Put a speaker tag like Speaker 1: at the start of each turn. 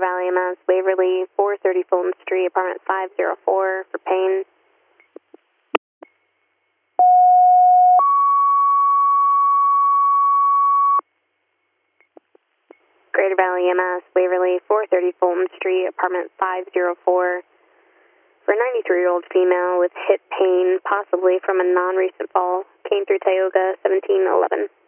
Speaker 1: Valley MS, Waverly, 430 Fulton Street, apartment 504 for pain. Greater Valley MS, Waverly, 430 Fulton Street, apartment 504 for a 93-year-old female with hip pain, possibly from a non-recent fall. Came through Tioga, 1711.